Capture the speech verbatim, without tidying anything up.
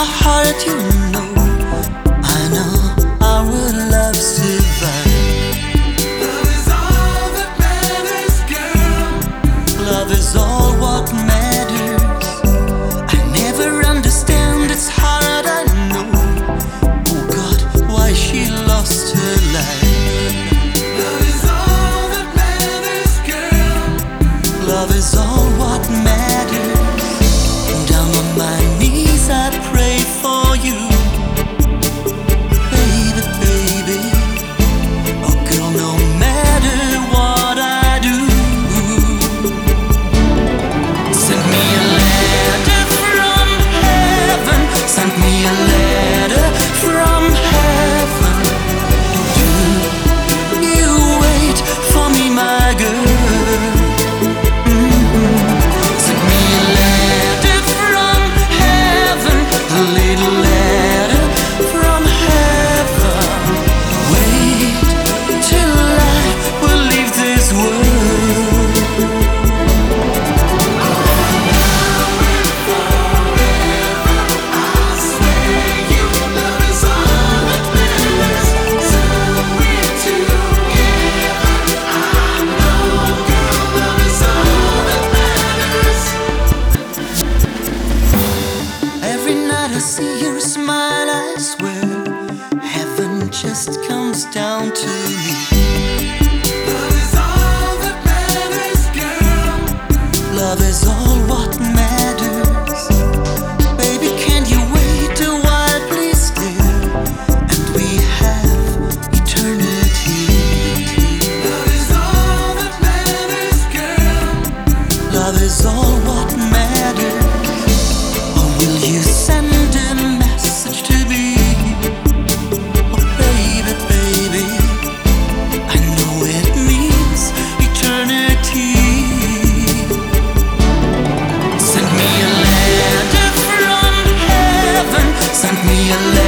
my heart, you know, I know our love survive. Love is all that matters, girl. Love is all what matters. I never understand, it's hard, I know. Oh God, why she lost her life. Love is all that matters, girl. Love is all what matters. Down on my knees I pray for you, baby, baby. Oh girl, no matter what I do, send me a letter from heaven. Send me a letter from heaven. Do you wait for me, my girl? Mm-hmm. Send me a letter from heaven, a little letter from heaven. Wait till I will leave this world. I swear you, love is all that matters. So we're together. I know, girl, love is all that matters. Every night I see your smile, I swear heaven just comes down to me. Love is all that matters, girl. Love is all what matters. Baby, can you wait a while, please, dear? And we have eternity. Love is all that matters, girl. Love is all what matters. Or will you send a message to me? Oh baby, baby, I know it means eternity. Send me a letter from heaven. Send me a letter